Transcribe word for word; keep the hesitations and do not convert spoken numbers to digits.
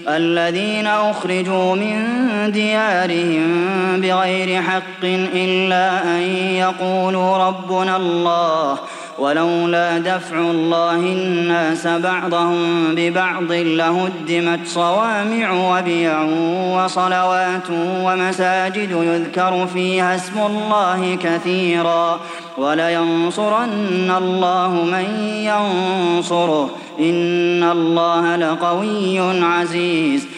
الذين أخرجوا من ديارهم بغير حق إلا أن يقولوا ربنا الله ولولا دفع الله الناس بعضهم ببعض لهدمت صوامع وبيع وصلوات ومساجد يذكر فيها اسم الله كثيرا ولينصرن الله من ينصره إن الله لقوي عزيز